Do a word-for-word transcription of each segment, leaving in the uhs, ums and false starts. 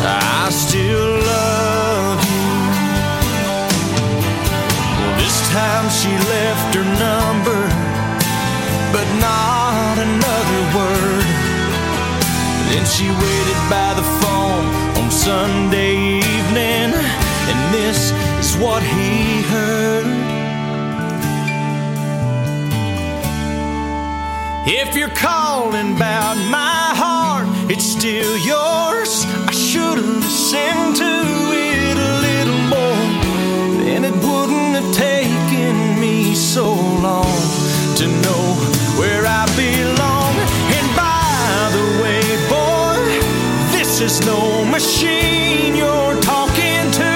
I still love you. Well, this time she left her number, but not another word. Then she waited by the phone on Sunday evening, and this is what he heard. If you're calling about my heart, it's still yours. I should have listened to it a little more, then it wouldn't have taken me so long to know where I belong. And by the way, boy, this is no machine you're talking to.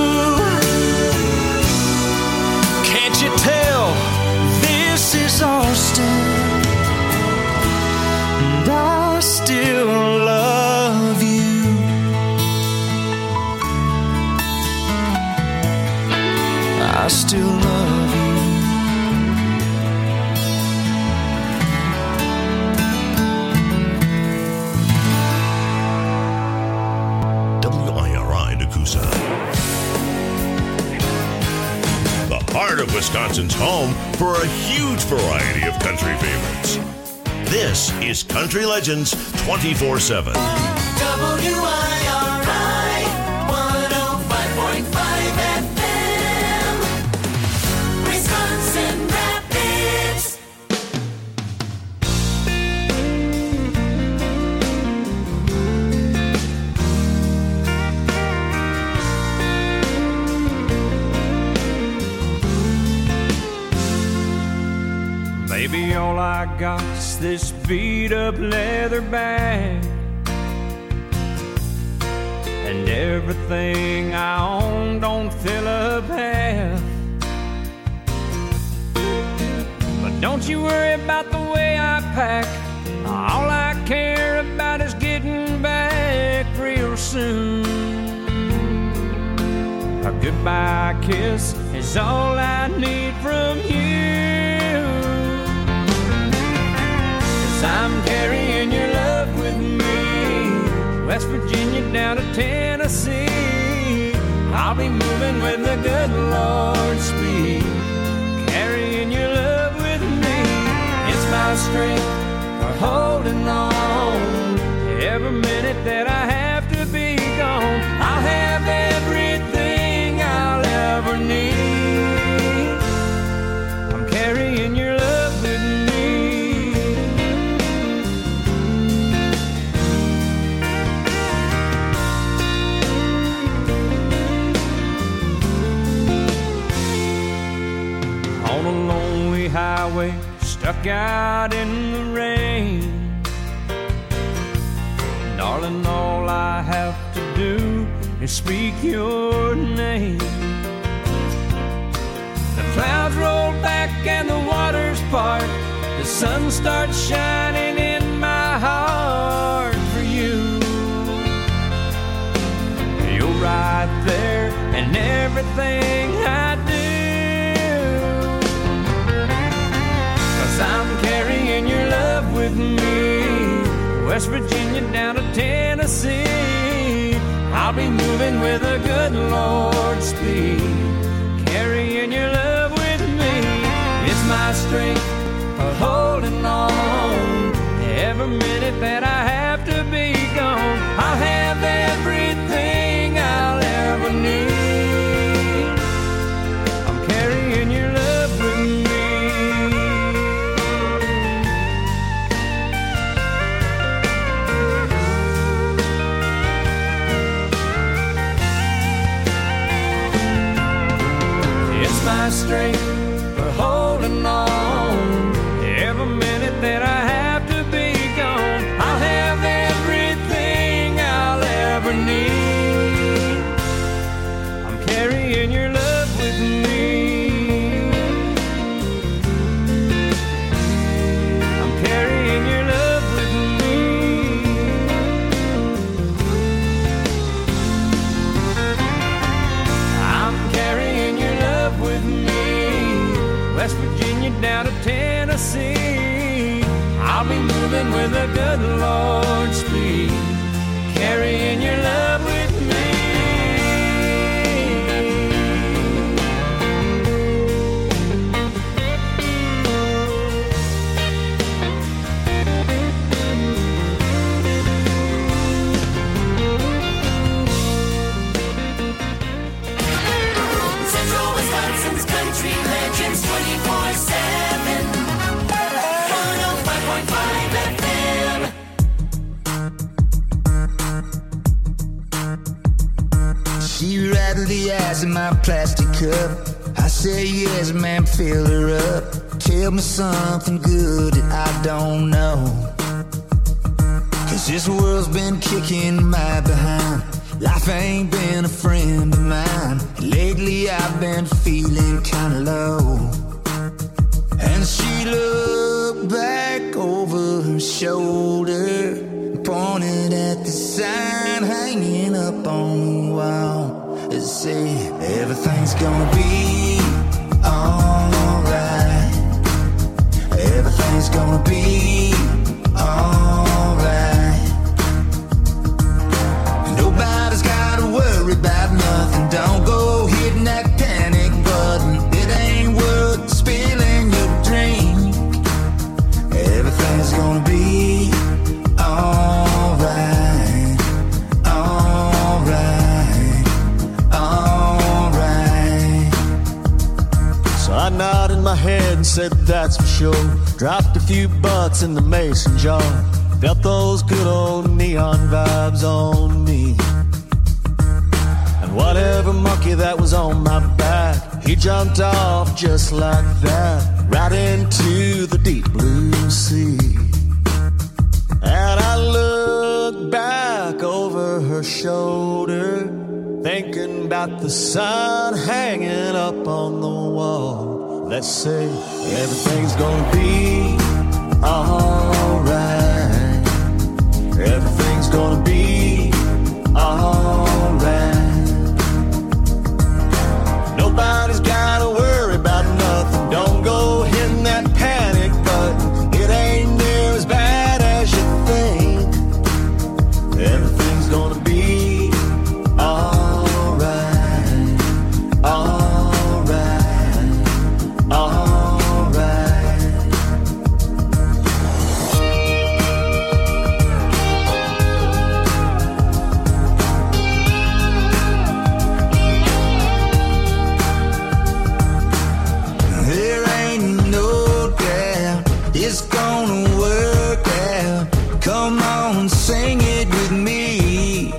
Can't you tell this is Austin? And I still love you. I still love you. W I R I Nakusa. The heart of Wisconsin's home for a huge variety of country favorites. This is Country Legends twenty-four seven. W I R I one oh five point five F M, Wisconsin Rapids. Baby, all I got's this beat up leather bag, and everything I own don't fill up half. But don't you worry about the way I pack. All I care about is getting back real soon. A goodbye kiss is all I need from you. I'm carrying your love with me, West Virginia down to Tennessee. I'll be moving with the good Lord's speed, carrying your love with me. It's my strength for holding on. Every minute that I have to be gone, I'll have everything I'll ever need. I'm carrying your love with me. On a lonely highway, stuck out in the rain. Darling, all I have to do is speak your name. The clouds roll back and the waters part. The sun starts shining in my heart for you. You're right there in everything I do. I'm carrying your love with me, West Virginia down to Tennessee. I'll be moving with a good Lord's speed, carrying your love with me. It's my strength for holding on. Every minute that I have to be gone, I'll have everything I'll ever need. I'm carrying your love with me. My strength for holding on. Every minute that I have to be gone, I'll have everything I'll ever need. I'm carrying your love with me. I'm carrying your love with me. I'm carrying your love with me. the ice in my plastic cup. I say yes, man, fill her up. Tell me something good that I don't know. Cause this world's been kicking my behind. Life ain't been a friend of mine. Lately I've been feeling kinda low. And she looked back over her shoulder, pointed at the sign hanging up on the wall. It said, everything's gonna be alright. Everything's gonna be alright. Nobody's gotta worry about nothing. Don't go hitting that panic button. It ain't worth spilling your drink. Everything's gonna be alright. Alright. Alright. So I nodded my head and said that's for sure. Dropped a few bucks in the mason jar. Felt those good old neon vibes on me. And whatever monkey that was on my back, he jumped off just like that, right into the deep blue sea. And I looked back over her shoulder, thinking about the sign hanging up on the wall. Let's say everything's gonna be alright. Everything's gonna be alright. Nobody's gotta worry about nothing. Don't go hitting that panic button. It ain't near as bad as you think. Everything's gonna be alright. Alright. Alright. There ain't no doubt it's gonna work out. Come on, sing it with me.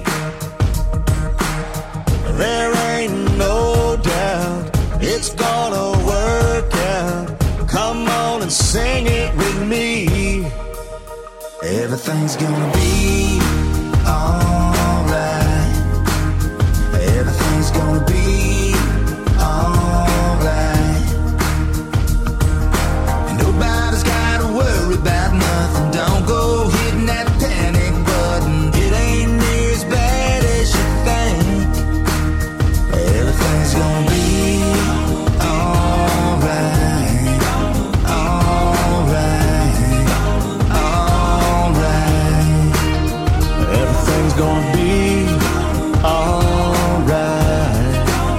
There ain't no doubt it's gonna work out. Come on and sing it with me. Everything's gonna be alright. Everything's gonna be alright. Nobody's gotta worry about nothing. Don't go hitting that panic button. It ain't near as bad as you think. Everything's gonna be alright. Alright. Alright. Everything's gonna be alright.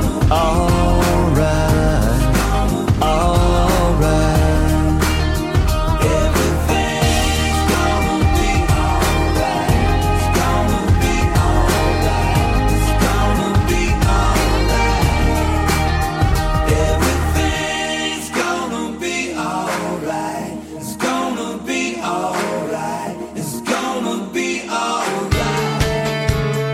Alright. Alright. Everything's gonna be alright. It's gonna be alright. It's gonna be alright. Everything's gonna be alright. It's gonna be alright. It's gonna be alright.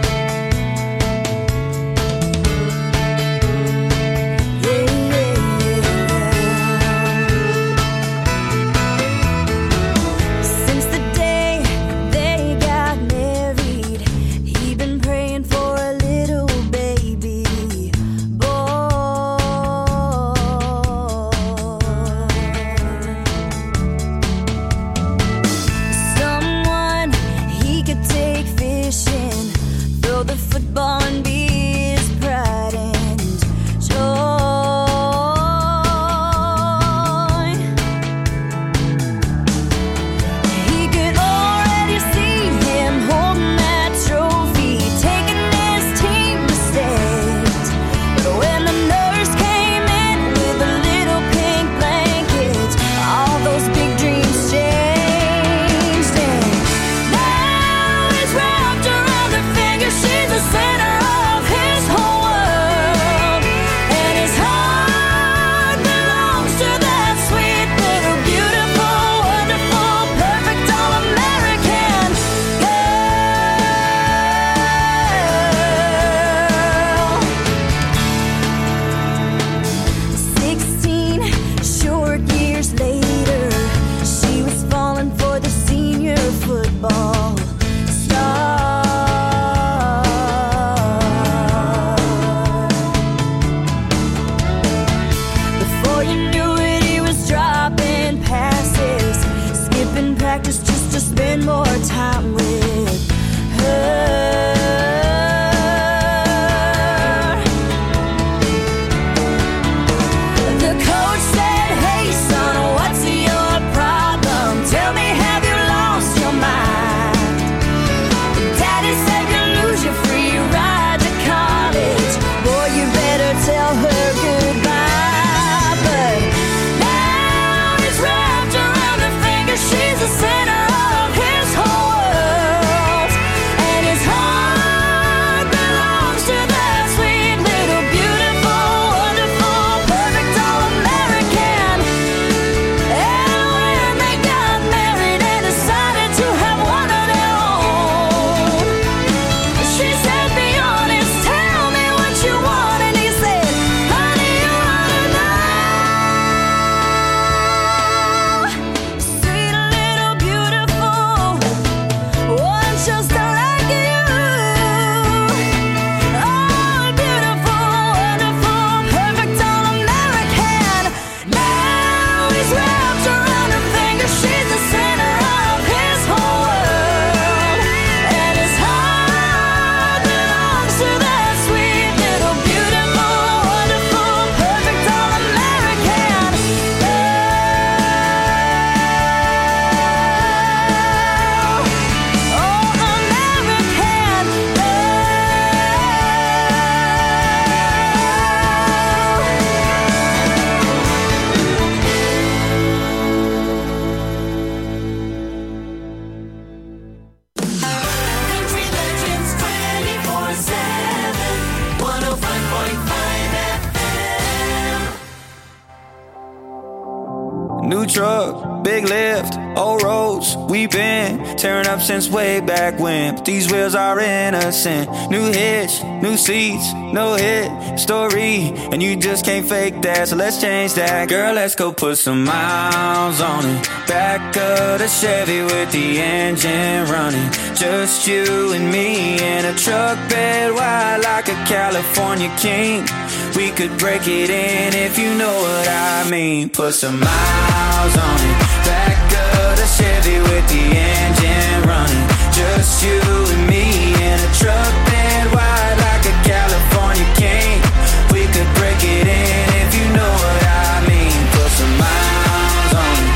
New truck, big lift, old roads. We've been tearing up since way back when, but these wheels are innocent. New hitch, new seats, no hit story, and you just can't fake that, so let's change that. Girl, let's go put some miles on it. Back of the Chevy with the engine running. Just you and me in a truck bed wide like a California king. We could break it in if you know what I mean. Put some miles on it. Back of the Chevy with the engine running. Just you and me in a truck bed wide like a California king. We could break it in if you know what I mean. Put some miles on it.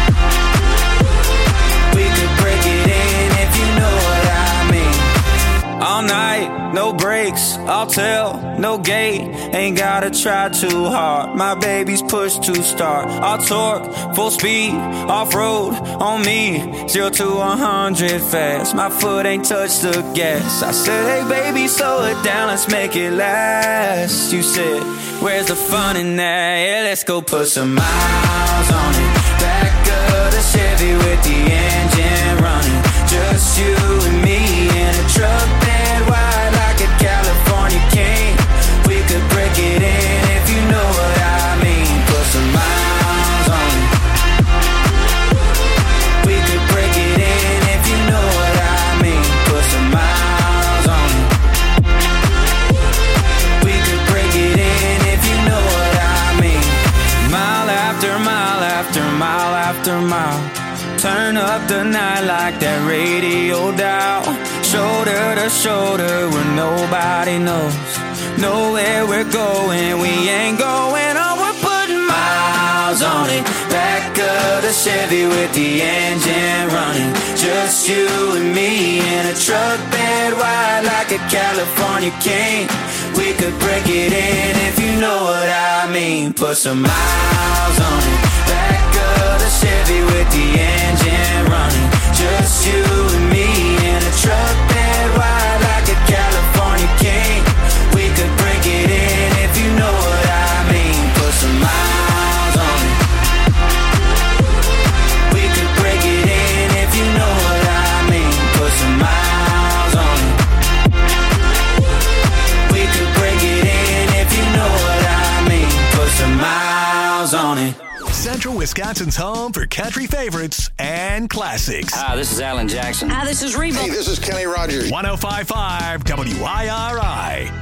We could break it in if you know what I mean. All night, no brakes, I'll tell, no gate. Ain't gotta try too hard. My baby's push to start. All torque, full speed, off-road on me. Zero to one hundred fast. My foot ain't touched the gas. I said, hey baby, slow it down, let's make it last. You said, where's the fun in that? Yeah, let's go put some miles on it. Back of the Chevy with the engine running. Just you and me in a truck bed wide like a California king. We could break it in if you know what I mean. Put some miles on it. We could break it in if you know what I mean. Put some miles on it. We could break it in if you know what I mean. Mile after mile after mile after mile. Turn up the night like that radio dial. Shoulder to shoulder where nobody knows. Know where we're going, we ain't going on. We're putting miles on it. Back of the Chevy with the engine running. Just you and me in a truck bed wide like a California king. We could break it in if you know what I mean. Put some miles on it. Back of the Chevy with the engine running. Just you and me in a truck bed wide like a California king. We could break it in if you know what I mean. Put some miles on it. We could break it in if you know what I mean. Put some miles on it. We could break it in if you know what I mean. Put some miles on it. Central Wisconsin's home for country favorites and classics. Hi, this is Alan Jackson. Hi, this is Reba. Hey, this is Kenny Rogers. one oh five point five W I R I.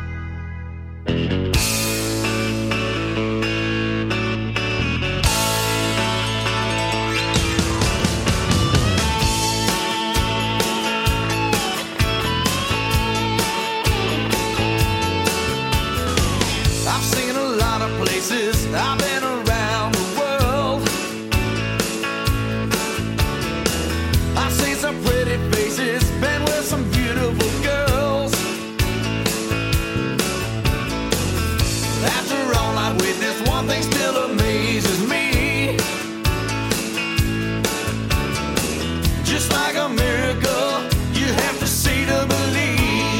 I've seen a lot of places. I've been around the world. I've seen some pretty faces, been with some beautiful girls. After all I've witnessed, one thing still amazes me. Just like a miracle, you have to see to believe.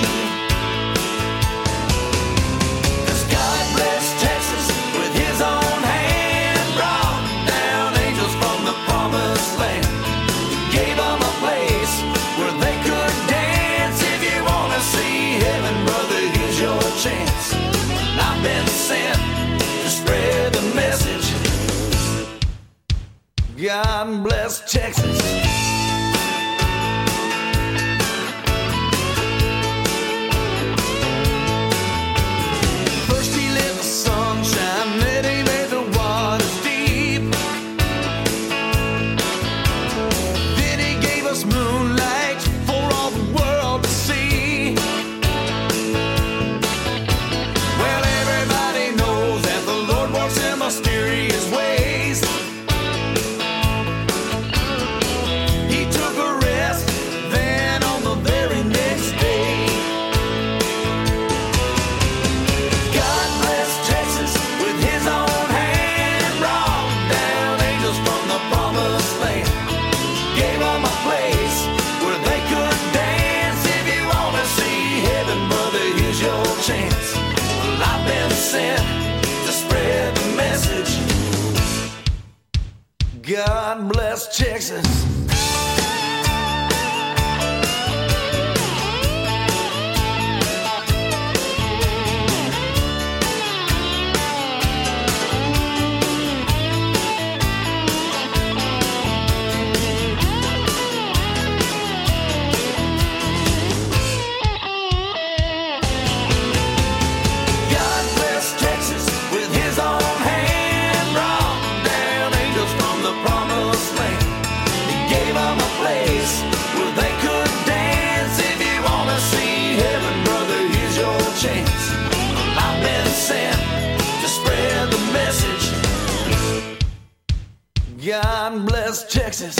Chance. I've been sent to spread the message. God bless Texas. First he let the sun shine, then he made the waters deep. Then he gave us moonlight for all the world to see. Mysterious ways. bless Texas. God bless Texas.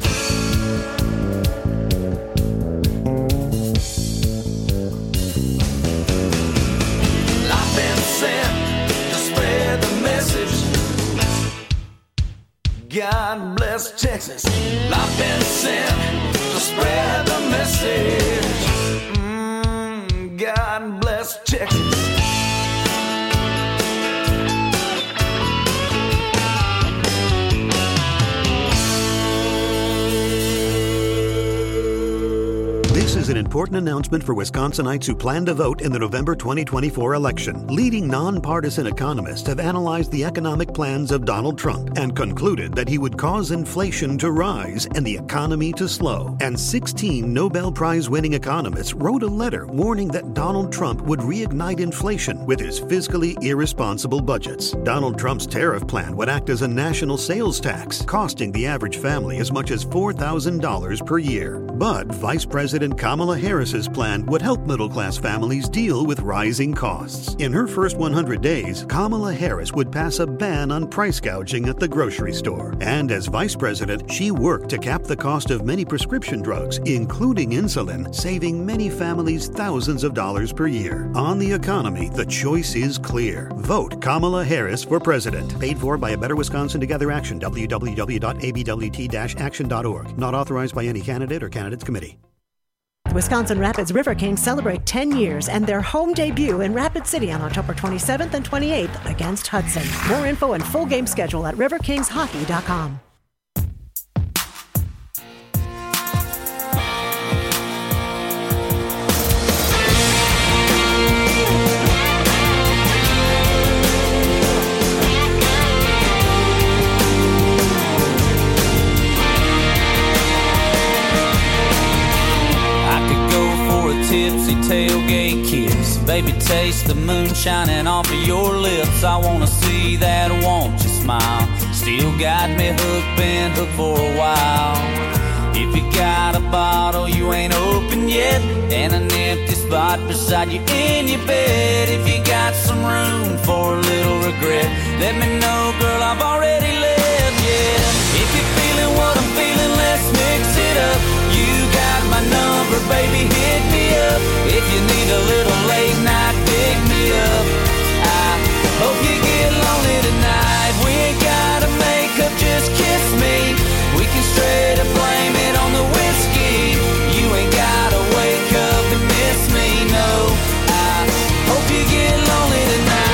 I've been sent to spread the message. God bless Texas. I've been sent to spread the message. Mm, God bless Texas. This is an important announcement for Wisconsinites who plan to vote in the November twenty twenty-four election. Leading nonpartisan economists have analyzed the economic plans of Donald Trump and concluded that he would cause inflation to rise and the economy to slow. And sixteen Nobel Prize-winning economists wrote a letter warning that Donald Trump would reignite inflation with his fiscally irresponsible budgets. Donald Trump's tariff plan would act as a national sales tax, costing the average family as much as four thousand dollars per year. But Vice President Kamala Harris's plan would help middle-class families deal with rising costs. In her first one hundred days, Kamala Harris would pass a ban on price gouging at the grocery store. And as vice president, she worked to cap the cost of many prescription drugs, including insulin, saving many families thousands of dollars per year. On the economy, the choice is clear. Vote Kamala Harris for president. Paid for by A Better Wisconsin Together Action, w w w dot a b w t dash action dot org. Not authorized by any candidate or candidates committee. Wisconsin Rapids River Kings celebrate ten years and their home debut in Rapid City on October twenty-seventh and twenty-eighth against Hudson. More info and full game schedule at river kings hockey dot com. Tipsy tailgate kiss, baby, taste the moon shining off of your lips. I wanna see that, won't you smile? Still got me hooked, been hooked for a while. If you got a bottle you ain't opened yet, and an empty spot beside you in your bed, if you got some room for a little regret, let me know, girl, I've already left, yeah. If you're feeling what I'm feeling, let's mix it up. You got my number, baby, hit me up. If you need a little late night, pick me up. I hope you get lonely tonight. We ain't gotta make up, just kiss me. We can straight up blame it on the whiskey. You ain't gotta wake up and miss me, no. I hope you get lonely tonight.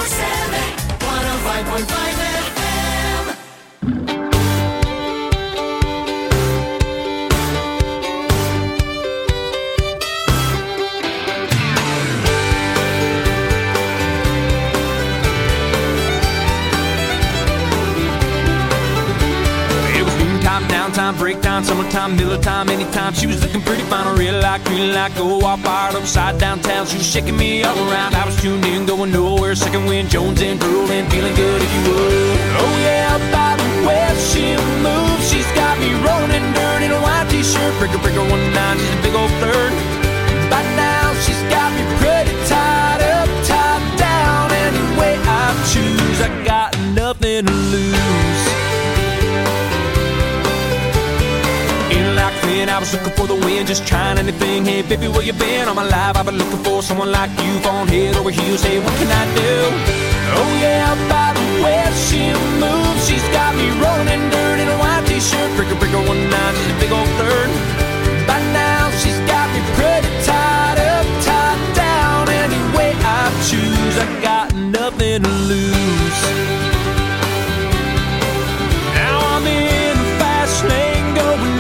twenty-four seven, one oh five point five F M. Downtime, breakdown, summertime, middle time, anytime. She was looking pretty fine, a real like, green like, go all fired upside downtown. She was shaking me all around. I was tuned in, going nowhere. Second wind, Jones and drooling, feeling good if you would. Oh yeah, by the way she moves, she's got me rolling in dirt in a white t-shirt. Breaker, breaker, one nine, she's a big old flirt. By now, she's got me pretty tied up, tied down. Any way I choose, I got nothing to lose. I was looking for the wind, just trying anything. Hey baby, where you been? All my life I've been looking for someone like you, on head over heels. Hey, what can I do? Oh yeah, by the way she moves, she's got me rolling in dirt in a white t-shirt. Breaker, breaker, one nine, she's a big old flirt. By now she's got me pretty tied up, tied down. Any way I choose, I got nothing to lose. Now I'm in the fast lane going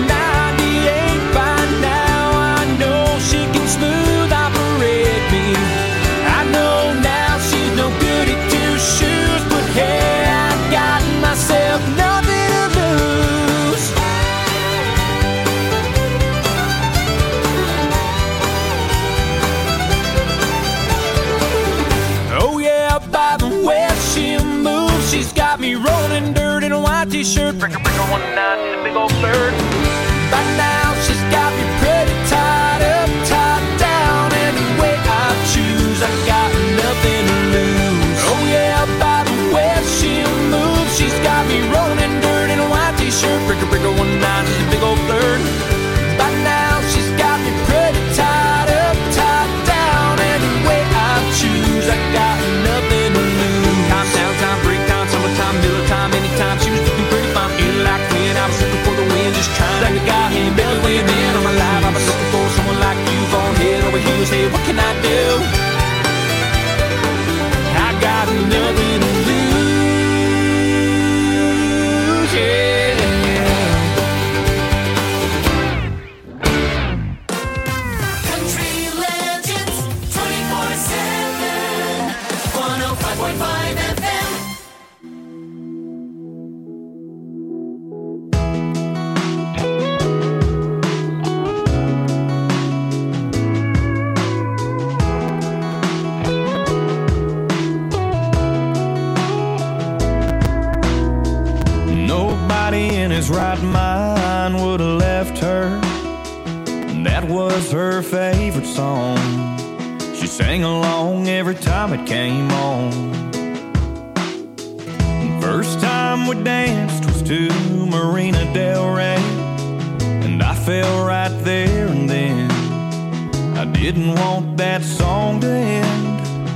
me rolling dirt in a white t-shirt. Breaker, breaker, one nine, in a big old bird. By now she's got me pretty tied up, tied down. Any way I choose, I got nothing to lose. Oh yeah, by the way she moves, she's got me rolling dirt in a white t-shirt. Breaker, breaker, one nine, she's a big old bird. By now she's got me pretty tied up, tied down. Any way I choose, I got nothing to lose. Time, downtown, breakdown, summertime, middle time, anytime. She was looking pretty fine, feeling like when I was looking for the wind, just trying like a guy in belly way man on my life. I've been looking for someone like you, on head over heels. Hey, what can I do? I got nothing to lose. Yeah. Country Legends twenty-four seven, one oh five point five F M. Right mind would have left her. That was her favorite song. She sang along every time it came on. First time we danced was to Marina Del Rey, and I fell right there and then. I didn't want that song to end.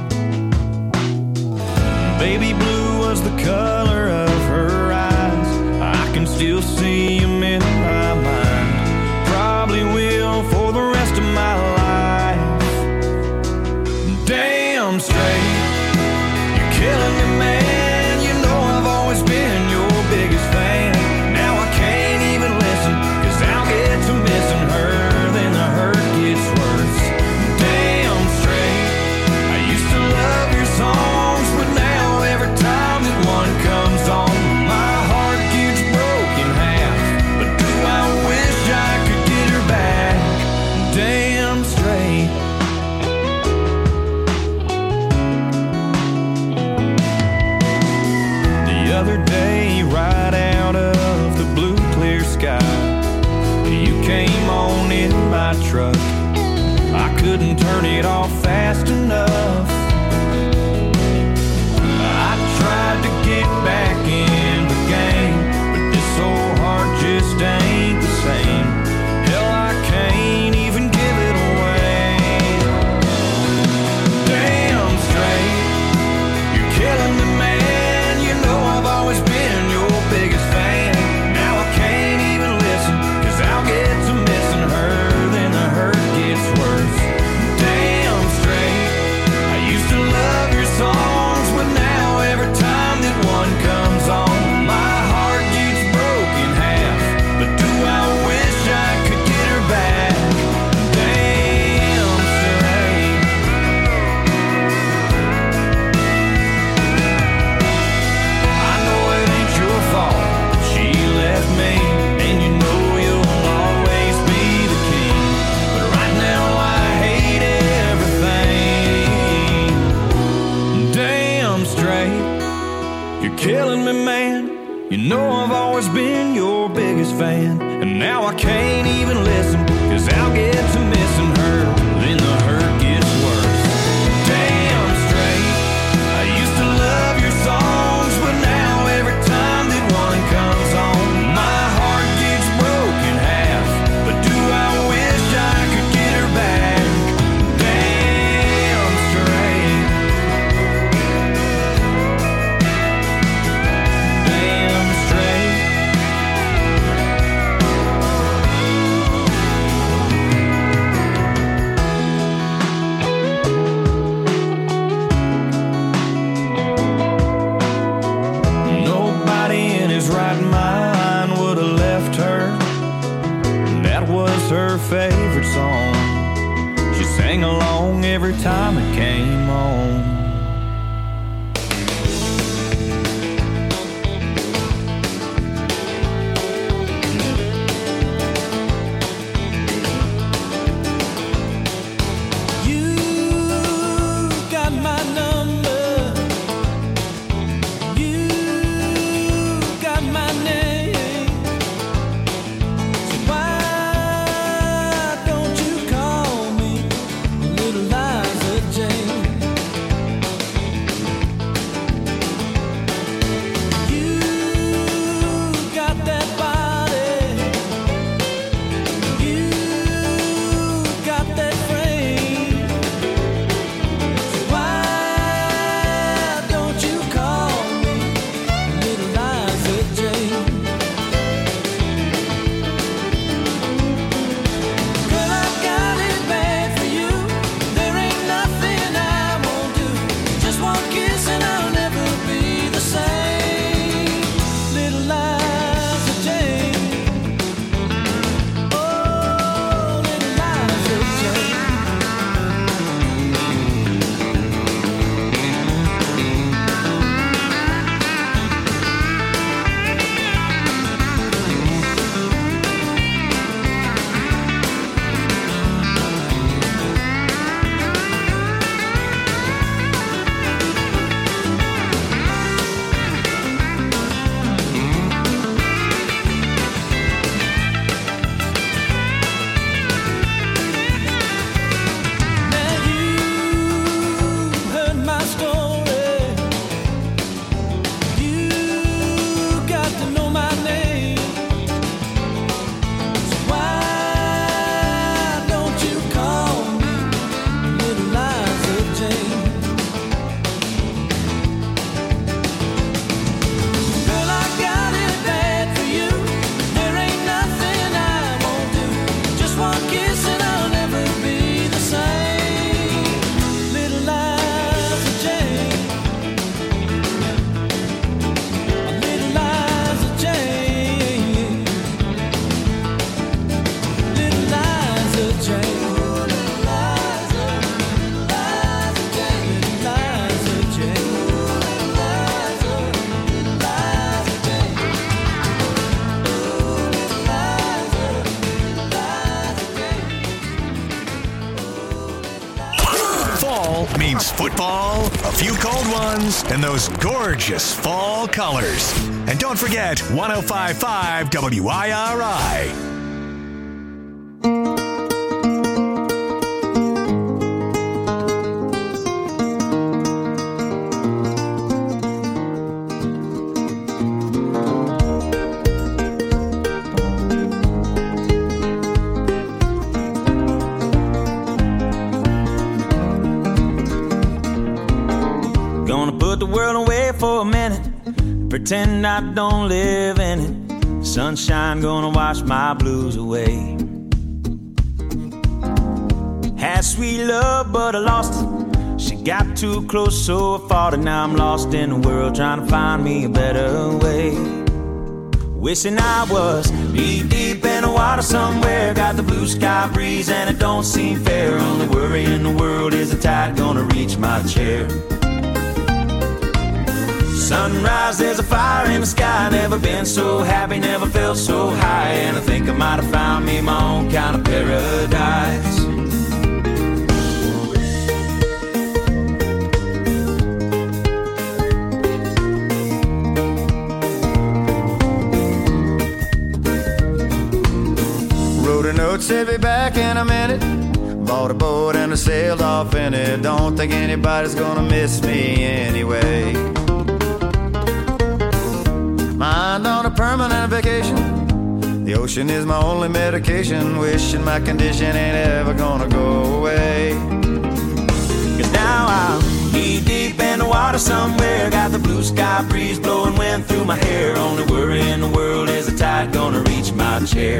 Baby blue was the color of her eyes. I can still see him in my mind. Probably will for the rest of my life. Damn straight, you're killing me, man. You know I've always been your biggest fan. Now I can't even listen, cause I'll get to missing her, then the hurt gets worse. Damn straight, I used to love your songs, but now every time that one comes on, my heart gets broken half. But do I wish I could get her back? Damn straight. The other day, right out of the blue clear sky, you came on in my truck. I couldn't turn it off fast enough. I tried to get back in the game, but this old heart just ain't the same. Hell, I can't even give it away. Damn straight, you're killing me, man. You know I've always been your biggest fan. Now I can't even listen, cause I'll get to missing her, then the hurt gets worse. Damn straight, You're killing me, man. You know I've always been your biggest fan, and now I can't even listen, cause I'll get to missing her, then the hurt gets worse. Damn straight, I used to love your songs, but now every time that one comes on, my heart gets broken half. But do I wish I could get her back? Damn straight. Damn straight. Nobody in his right mind would have left her. That was her favorite song. She sang along every time it came on. You got my number. You got my name. So why don't you call me Little Liza Jane? You got that body. You got that frame. So why don't you call me Little Liza Jane? Girl, I got it bad for you. There ain't nothing I won't do. Just one kiss and I'll never be the same. Little Liza Jane. Oh, Little Liza Jane. Now you've heard my story. You got to know my name. So why don't you call me Little Liza Jane? Girl, I got it bad for you. There ain't nothing I won't do. Just one kiss and I'll never be the same. Little Liza Jane. Little Liza Jane. Little Liza Jane. Little Liza, Liza Jane. Liza Jane. Liza, Liza Jane. Fall means football, a few cold ones, and those gorgeous fall colors. And don't forget one oh five point five W I R I. Gonna put the world away for a minute, pretend I don't live in it. Sunshine gonna wash my blues away. Had sweet love, but I lost it. She got too close, so I fought it. Now I'm lost in the world, trying to find me a better way. Wishing I was deep, deep in the water somewhere. Got the blue sky breeze and it don't seem fair. Only worry in the world is the tide gonna reach my chair. Sunrise, there's a fire in the sky. Never been so happy, never felt so high. And I think I might have found me my own kind of paradise. said be back in a minute. Bought a boat and I sailed off in it. Don't think anybody's gonna miss me anyway. Mind on a permanent vacation. The ocean is my only medication. Wishing my condition ain't ever gonna go away. Cause now I'm knee deep in the water somewhere. Got the blue sky breeze blowing wind through my hair. Only worry in the world is the tide gonna reach my chair.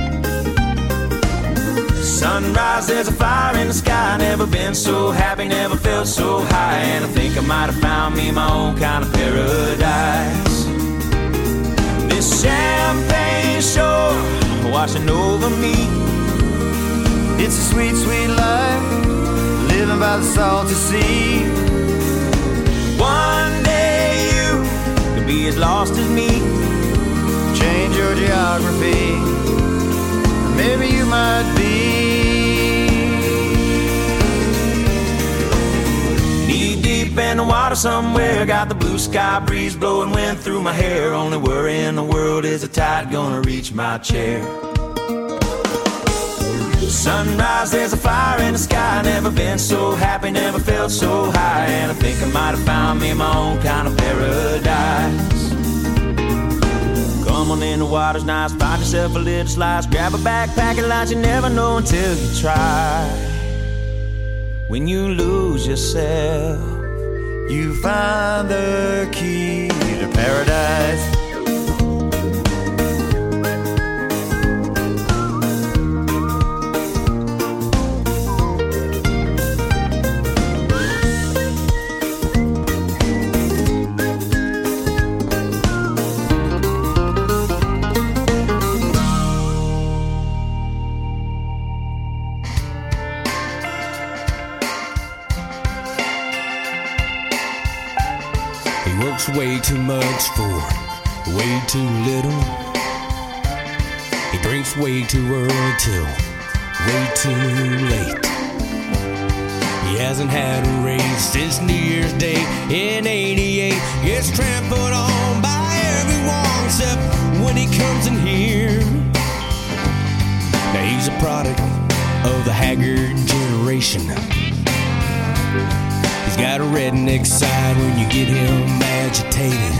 Sunrise, there's a fire in the sky. Never been so happy, never felt so high. And I think I might have found me my own kind of paradise. This champagne shore washing over me. It's a sweet, sweet life, living by the salty sea. One day you could be as lost as me. Change your geography, maybe you might be. Knee deep in the water somewhere. Got the blue sky breeze blowing wind through my hair. Only worry in the world is the tide gonna reach my chair. Sunrise, there's a fire in the sky. Never been so happy, never felt so high. And I think I might have found me my own kind of paradise. Come on in, the water's nice. Find yourself a little slice. Grab a backpack and lunch. You never know until you try. When you lose yourself, you find the key to paradise. Way too much for way too little. He drinks way too early till way too late. He hasn't had a raise since New Year's Day in eighty-eight. Gets trampled on by everyone except when he comes in here. Now he's a product of the haggard generation. He's got a redneck side when you get him agitated.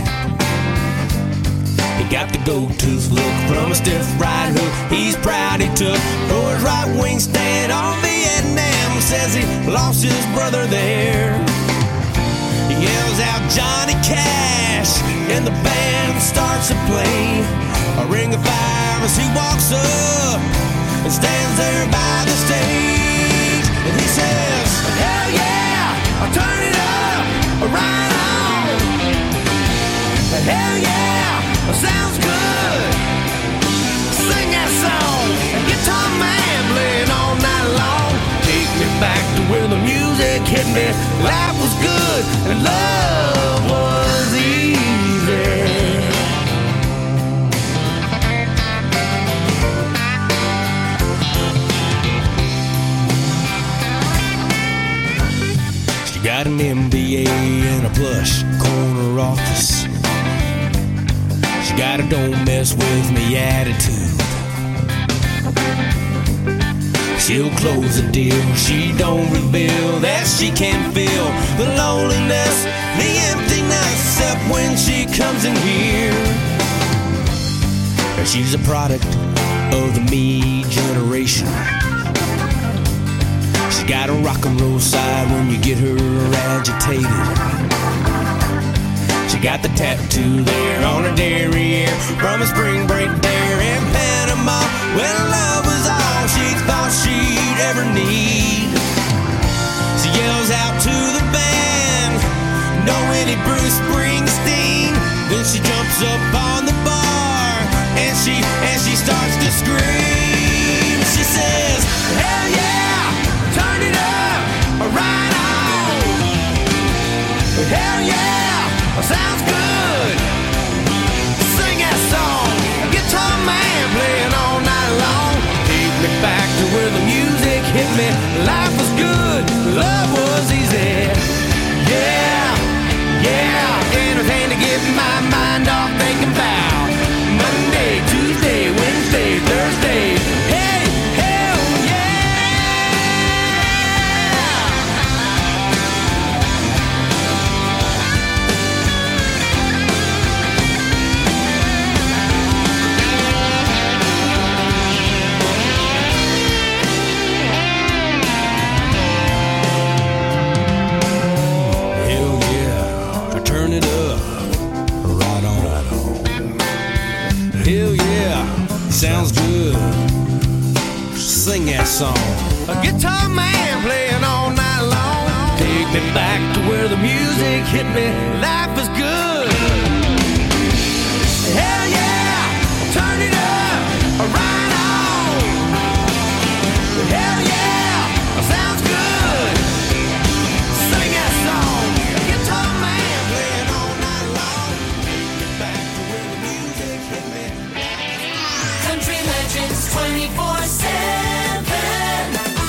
He got the gold-tooth look from a stiff right hook he's proud he took for his right wing stand on Vietnam. Says he lost his brother there. He yells out Johnny Cash and the band starts to play a ring of fire as he walks up and stands there by the stage. And he says, hell yeah, I'll turn it up, right on. Hell yeah, sounds good. Sing that song, guitar man playing all night long. Take me back to where the music hit me. Life was good and love was easy. She got an M B A in a plush corner office. She got a don't mess with me attitude. She'll close a deal, she don't reveal that she can feel the loneliness, the emptiness, except when she comes in here. Now she's a product of the me generation. She's got a rock and roll side when you get her agitated. She got the tattoo there on her derriere from a spring break there in Panama, when love was all she thought she'd ever need. She yells out to the band, "No any Bruce Springsteen." Then she jumps up on the bar and she and she starts to scream. She says, "Hell yeah, turn it up, right on. Hell yeah, sounds good. Sing that song, guitar man playing all night long. Take me back to where the music hit me. Life was good, love was easy. Yeah, yeah, anything to get my mind off thinking about Monday, Tuesday, Wednesday, Thursday. Hey, hey. song. A guitar man playing all night long. Take me back to where the music hit me. Life was good. Hell yeah, turn it up, right on. Hell yeah, sounds good. Sing that song. A guitar man playing all night long. Take me back to where the music hit me. Country Legends twenty-four seven.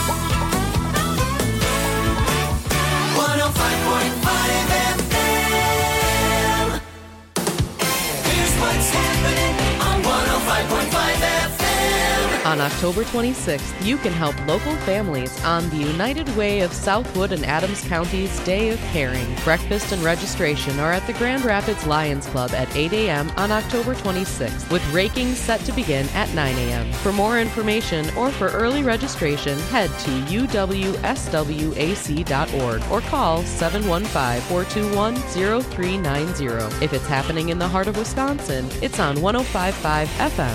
one oh five point five F M. Here's what's happening on one oh five point five F M. On October twenty-sixth, you can help local families on the United Way of Southwood and Adams County's Day of Caring. Breakfast and registration are at the Grand Rapids Lions Club at eight a.m. on October twenty-sixth, with raking set to begin at nine a.m. For more information or for early registration, head to u w s w a c dot org or call seven one five, four two one, zero three nine zero. If it's happening in the heart of Wisconsin, it's on one oh five point five F M.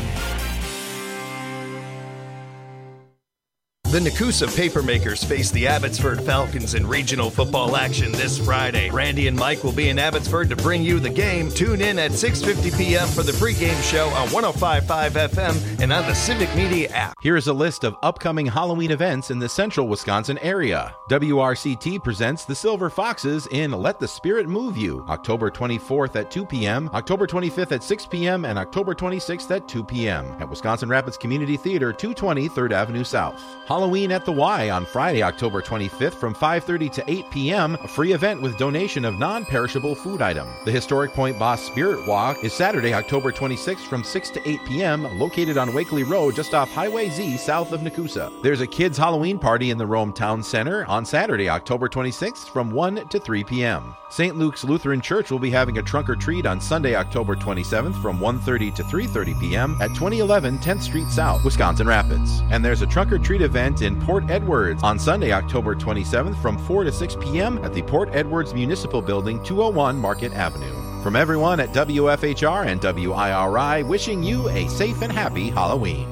The Nakusa Papermakers face the Abbotsford Falcons in regional football action this Friday. Randy and Mike will be in Abbotsford to bring you the game. Tune in at six fifty p.m. for the pregame show on one oh five point five F M and on the Civic Media app. Here's a list of upcoming Halloween events in the central Wisconsin area. W R C T presents the Silver Foxes in Let the Spirit Move You, October twenty-fourth at two p.m., October twenty-fifth at six p.m., and October twenty-sixth at two p.m. at Wisconsin Rapids Community Theater, two twenty third Avenue South. Halloween at the Y on Friday, October twenty-fifth from five thirty to eight p.m., a free event with donation of non-perishable food item. The Historic Point Boss Spirit Walk is Saturday, October twenty-sixth from six to eight p.m., located on Wakely Road just off Highway Z south of Nakusa. There's a kids' Halloween party in the Rome Town Center on Saturday, October twenty-sixth from one to three p.m. Saint Luke's Lutheran Church will be having a trunk or treat on Sunday, October twenty-seventh from one thirty to three thirty p.m. at twenty eleven tenth Street South, Wisconsin Rapids. And there's a trunk or treat event in Port Edwards on Sunday, October twenty-seventh from four to six p.m. at the Port Edwards Municipal Building, two oh one Market Avenue. From everyone at W F H R and W I R I, wishing you a safe and happy Halloween.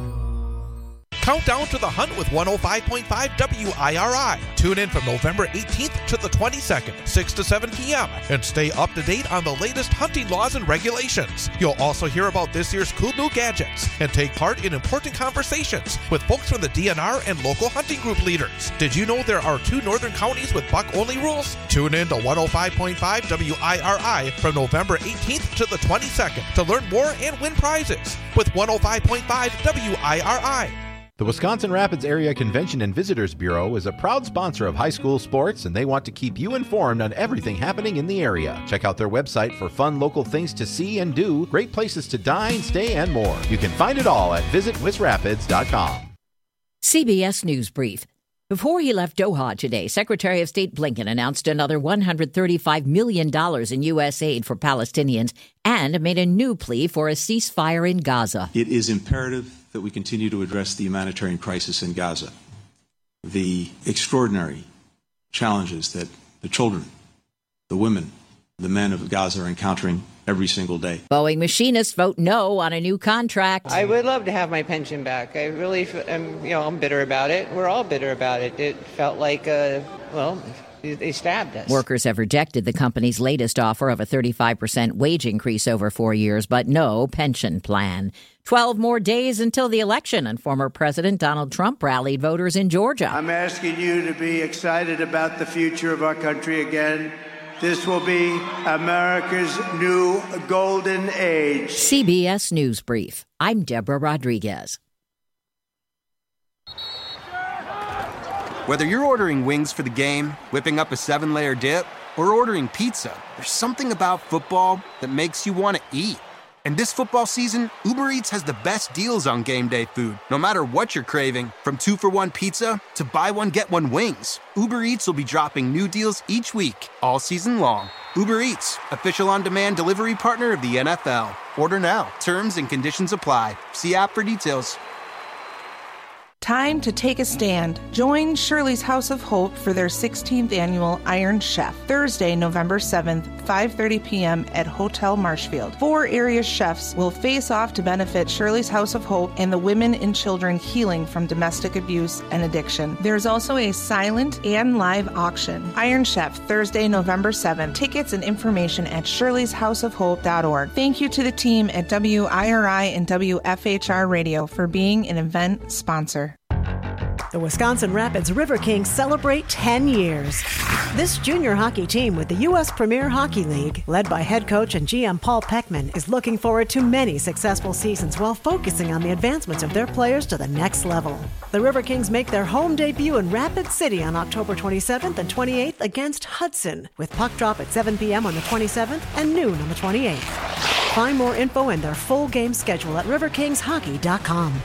Countdown to the hunt with one oh five point five W I R I. Tune in from November eighteenth to the twenty-second, six to seven p.m. and stay up to date on the latest hunting laws and regulations. You'll also hear about this year's cool new gadgets and take part in important conversations with folks from the D N R and local hunting group leaders. Did you know there are two northern counties with buck-only rules? Tune in to one oh five point five W I R I from November eighteenth to the twenty-second to learn more and win prizes with one oh five point five W I R I. The Wisconsin Rapids Area Convention and Visitors Bureau is a proud sponsor of high school sports, and they want to keep you informed on everything happening in the area. Check out their website for fun local things to see and do, great places to dine, stay, and more. You can find it all at visit wis rapids dot com. C B S News Brief. Before he left Doha today, Secretary of State Blinken announced another one hundred thirty-five million dollars in U S aid for Palestinians and made a new plea for a ceasefire in Gaza. It is imperative that we continue to address the humanitarian crisis in Gaza, the extraordinary challenges that the children, the women, the men of Gaza are encountering every single day. Boeing machinists vote no on a new contract. I would love to have my pension back. I really am, you know, I'm bitter about it. We're all bitter about it. It felt like, uh, well, they stabbed us. Workers have rejected the company's latest offer of a thirty-five percent wage increase over four years, but no pension plan. Twelve more days until the election, and former President Donald Trump rallied voters in Georgia. I'm asking you to be excited about the future of our country again. This will be America's new golden age. C B S News Brief. I'm Deborah Rodriguez. Whether you're ordering wings for the game, whipping up a seven-layer dip, or ordering pizza, there's something about football that makes you want to eat. And this football season, Uber Eats has the best deals on game day food. No matter what you're craving, from two for one pizza to buy one, get one wings, Uber Eats will be dropping new deals each week, all season long. Uber Eats, official on-demand delivery partner of the N F L. Order now. Terms and conditions apply. See app for details. Time to take a stand. Join Shirley's House of Hope for their sixteenth annual Iron Chef, Thursday, November seventh, five thirty p.m. at Hotel Marshfield. Four area chefs will face off to benefit Shirley's House of Hope and the women and children healing from domestic abuse and addiction. There's also a silent and live auction. Iron Chef, Thursday, November seventh. Tickets and information at shirleys house of hope dot org. Thank you to the team at W I R I and W F H R Radio for being an event sponsor. The Wisconsin Rapids River Kings celebrate ten years. This junior hockey team with the U S Premier Hockey League, led by head coach and G M Paul Peckman, is looking forward to many successful seasons while focusing on the advancements of their players to the next level. The River Kings make their home debut in Rapid City on October twenty-seventh and twenty-eighth against Hudson, with puck drop at seven p.m. on the twenty-seventh and noon on the twenty-eighth. Find more info and their full game schedule at river kings hockey dot com.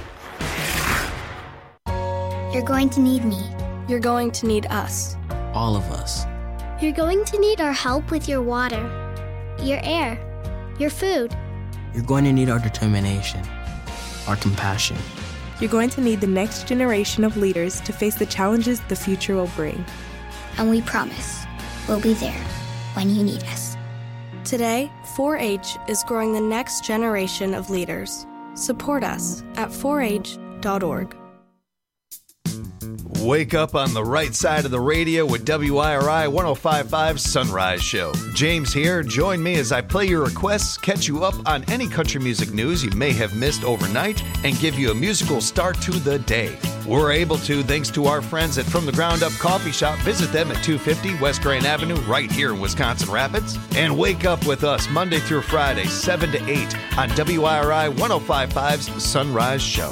You're going to need me. You're going to need us. All of us. You're going to need our help with your water, your air, your food. You're going to need our determination, our compassion. You're going to need the next generation of leaders to face the challenges the future will bring. And we promise we'll be there when you need us. Today, four H is growing the next generation of leaders. Support us at four H dot org. Wake up on the right side of the radio with W I R I one oh five point five Sunrise Show. James here. Join me as I play your requests, catch you up on any country music news you may have missed overnight, and give you a musical start to the day. We're able to thanks to our friends at From the Ground Up Coffee Shop. Visit them at two fifty West Grand Avenue right here in Wisconsin Rapids. And wake up with us Monday through Friday, seven to eight on W I R I one oh five point five's Sunrise Show.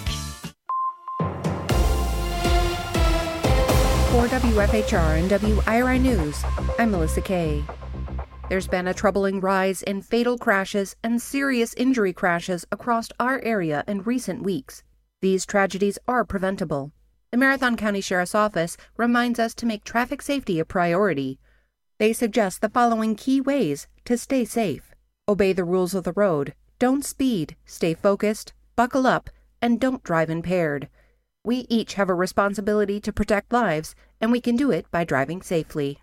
For W F H R and W I R I News, I'm Melissa Kay. There's been a troubling rise in fatal crashes and serious injury crashes across our area in recent weeks. These tragedies are preventable. The Marathon County Sheriff's Office reminds us to make traffic safety a priority. They suggest the following key ways to stay safe. Obey the rules of the road. Don't speed. Stay focused. Buckle up. And don't drive impaired. We each have a responsibility to protect lives, and we can do it by driving safely.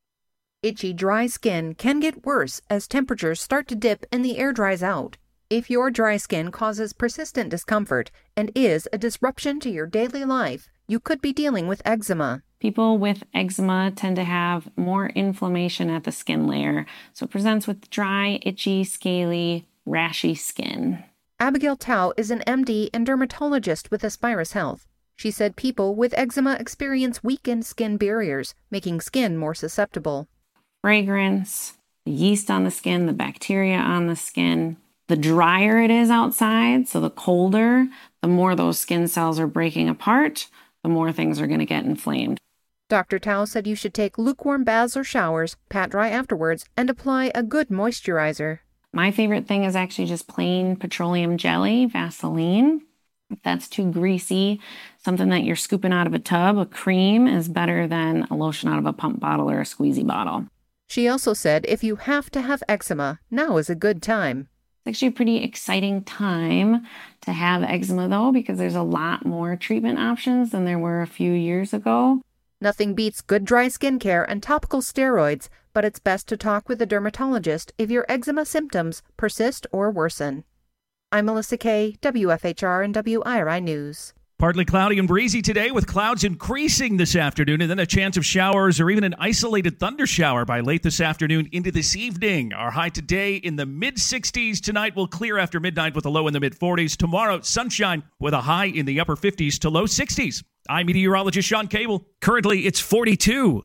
Itchy, dry skin can get worse as temperatures start to dip and the air dries out. If your dry skin causes persistent discomfort and is a disruption to your daily life, you could be dealing with eczema. People with eczema tend to have more inflammation at the skin layer, so it presents with dry, itchy, scaly, rashy skin. Abigail Tao is an M D and dermatologist with Aspirus Health. She said people with eczema experience weakened skin barriers, making skin more susceptible. Fragrance, the yeast on the skin, the bacteria on the skin. The drier it is outside, so the colder, the more those skin cells are breaking apart, the more things are going to get inflamed. Doctor Tao said you should take lukewarm baths or showers, pat dry afterwards, and apply a good moisturizer. My favorite thing is actually just plain petroleum jelly, Vaseline. If that's too greasy, something that you're scooping out of a tub, a cream is better than a lotion out of a pump bottle or a squeezy bottle. She also said if you have to have eczema, now is a good time. It's actually a pretty exciting time to have eczema, though, because there's a lot more treatment options than there were a few years ago. Nothing beats good dry skincare and topical steroids, but it's best to talk with a dermatologist if your eczema symptoms persist or worsen. I'm Melissa Kay, W F H R and W I R I News. Partly cloudy and breezy today, with clouds increasing this afternoon, and then a chance of showers or even an isolated thunder shower by late this afternoon into this evening. Our high today in the mid sixties. Tonight will clear after midnight with a low in the mid forties. Tomorrow, sunshine with a high in the upper fifties to low sixties. I'm meteorologist Sean Cable. Currently, it's forty-two.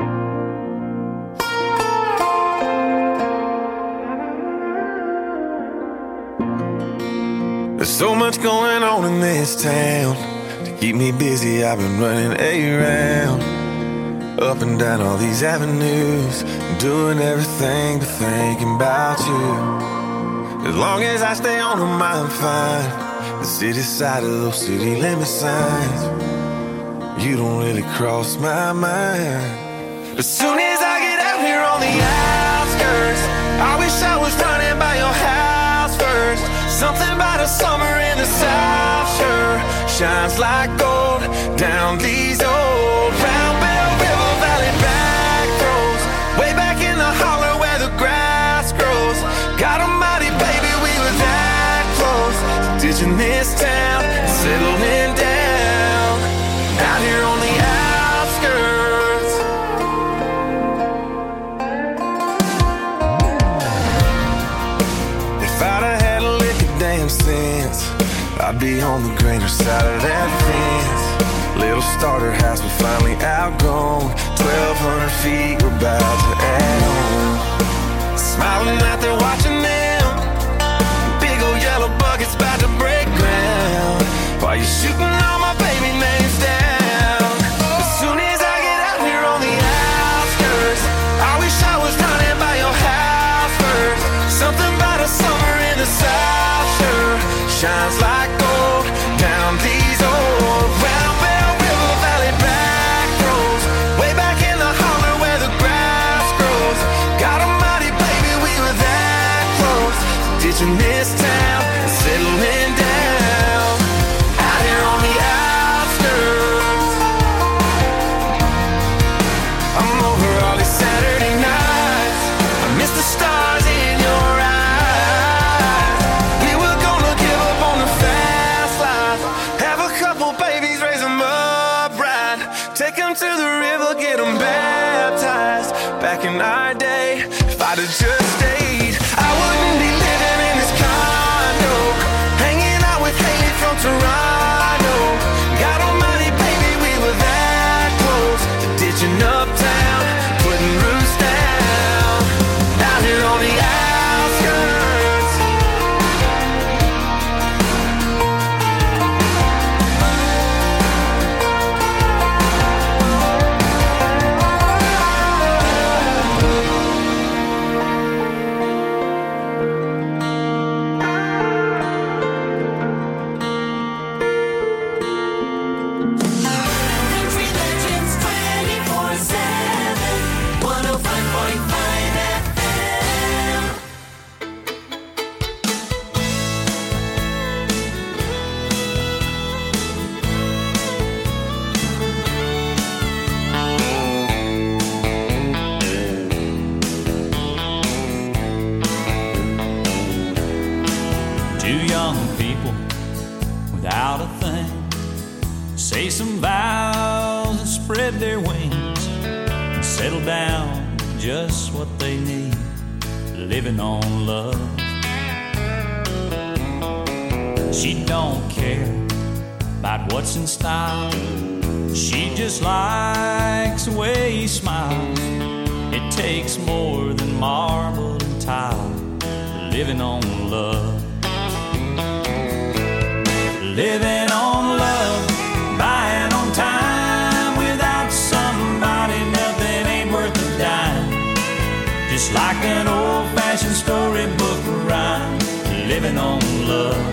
There's so much going on in this town. To keep me busy, I've been running around, up and down all these avenues, doing everything but thinking about you. As long as I stay on them, I'm fine. The city side of those city limit signs, you don't really cross my mind. As soon as I get out here on the outskirts, I wish I was running by your house first. Something about a summer in the South, sure. shines like gold down these old Round Bell River Valley back roads, way back in the holler where the grass grows. God almighty, baby, we were that close to ditching this town and settling down out here on the outskirts. If I'd have had a lick of damn sense, I'd be on the greener side of that fence. Little starter house, but finally outgrown. Twelve hundred feet, we're about to add on. Smiling out there watching them, big old yellow buckets about to break ground, while you're shooting all my baby names down. As soon as I get out here on the outskirts, I wish I was running by your house first. Something about a summer in the South sure shines like gold down these old Round Bell River Valley back roads, way back in the holler where the grass grows. God almighty, baby, we were that close to ditching this town and settling down out here on the outskirts. I'm over all these Saturday nights, I miss the stars in your eyes. We were gonna give up on the fast life, have a couple babies, raise them up right, take them to the river, get them baptized. Back in our day, if I'd have just stayed, I wouldn't be living in this condo, hanging out with Haley from Toronto. God almighty, baby, we were that close to ditching uptown, putting roots down out here on the outskirts. Country legends twenty-four seven, one oh five point five F M. Two young people without a thing say some vows and spread their wings and settle down just what they need, living on love. She don't care about what's in style, she just likes the way he smiles. It takes more than marble and tile, living on love. Living on love, buying on time. Without somebody, nothing ain't worth a dime. Just like an old-fashioned storybook rhyme, living on love.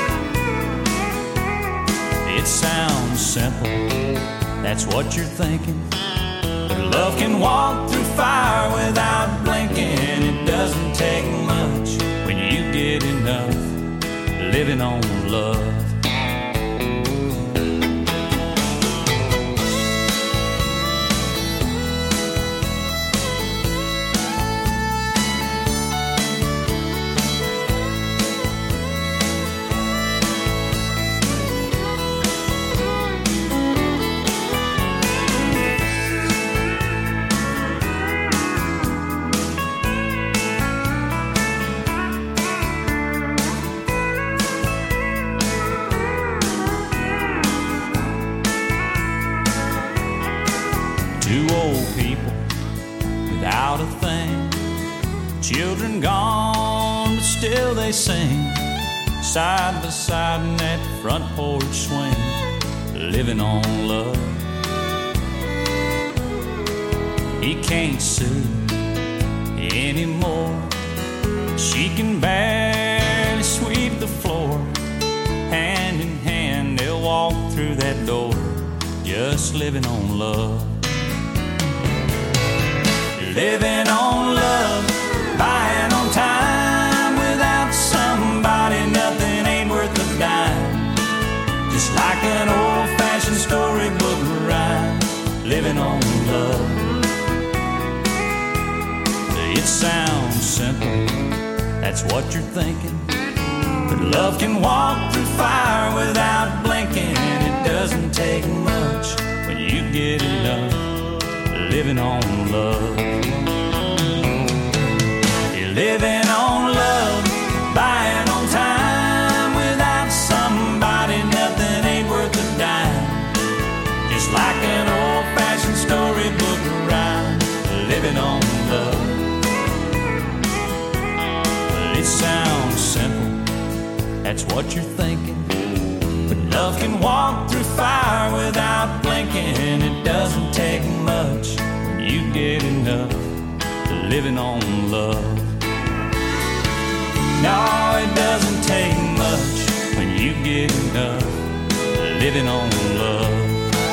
It sounds simple, that's what you're thinking, but love can walk through fire without blinking. It doesn't take much when you get enough, living on love. Two old people without a thing, children gone, but still they sing, side by side in that front porch swing, living on love. He can't sue anymore, she can barely sweep the floor. Hand in hand they'll walk through that door, just living on love. Living on love, buying on time. Without somebody, nothing ain't worth a dime. Just like a that's what you're thinking. But love can walk through fire without blinking. It doesn't take much when you get enough living on love. You're living on love, buying on time. Without somebody, nothing ain't worth a dime. Just like an old-fashioned storybook rhyme, living on love. Well, it sounds simple, that's what you're thinking. But love can walk through fire without blinking. It doesn't take much when you get enough living on love. No, it doesn't take much when you get enough living on love.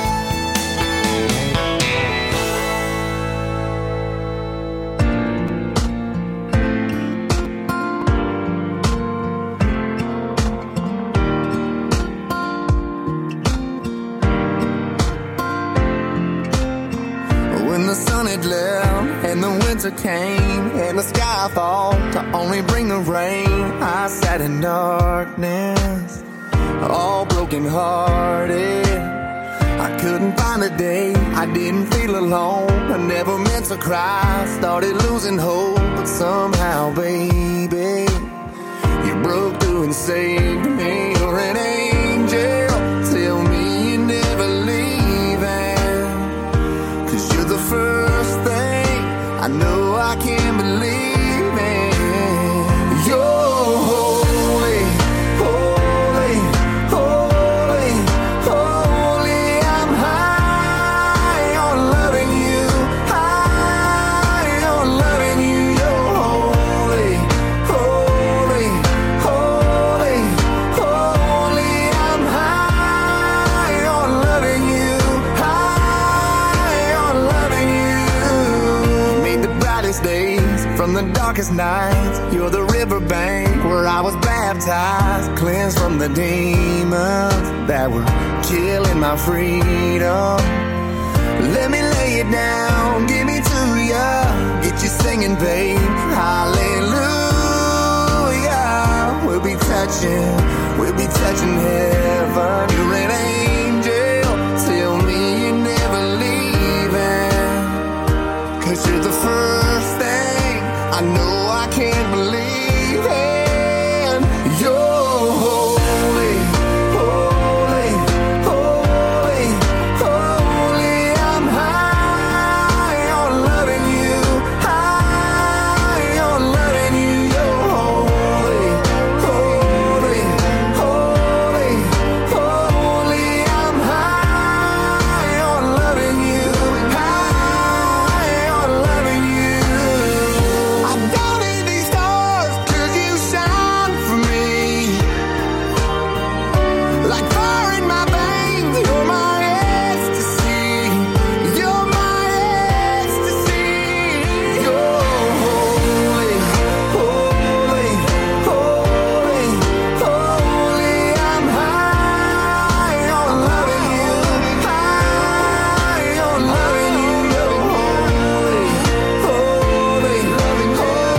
And the winter came, and the sky fall to only bring the rain. I sat in darkness, all broken hearted. I couldn't find a day, I didn't feel alone. I never meant to cry, started losing hope. But somehow, baby, you broke through and saved me. You're an angel, tell me you're never leaving. 'Cause you're the first thing I know I can't believe in. You're holy, holy, holy, holy. I'm high on loving you, high on loving you. You're holy, holy, holy, holy. I'm high on loving you, high on loving you. Days from the darkest nights, you're the riverbank where I was baptized, cleansed from the demons that were killing my freedom. Let me lay it down, give me to ya, get you singing, babe, hallelujah. We'll be touching, we'll be touching heaven. You're an angel, tell me you're never leaving. 'Cause you're the first thing I know I can't believe in. You're holy, holy, holy, holy. I'm high on loving you, high on loving you. You're holy, holy, holy, holy. I'm high on loving you, high on loving you. I don't need these stars 'cause you shine for me. Like fire in my veins, you're my ecstasy. You're my ecstasy. You're holy, holy, holy, holy. I'm high on loving you, high on loving you. You're holy, holy, holy,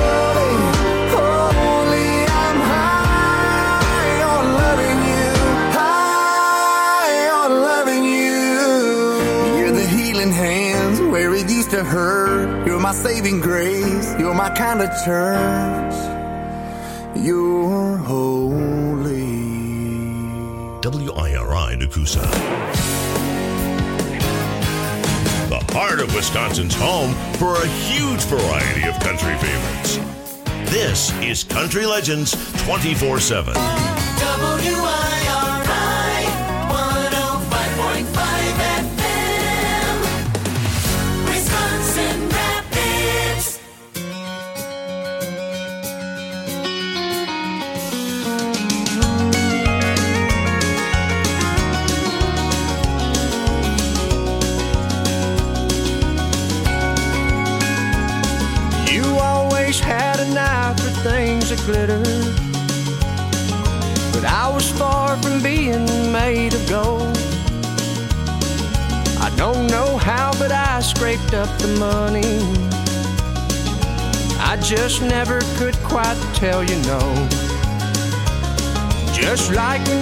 holy. I'm high on loving you, high on loving you. You're the healing hands where it used to hurt. You're my saving grace. You're my kind of church. You're holy. W I R I Nakusa. The heart of Wisconsin's home for a huge variety of country favorites. This is Country Legends twenty-four seven. W I R I one oh five point five F M, Wisconsin Rapids. You always had an eye for things that glitter, but I was far from being made of gold. I don't know how, but I scraped up the money. I just never could quite tell you no. Just like when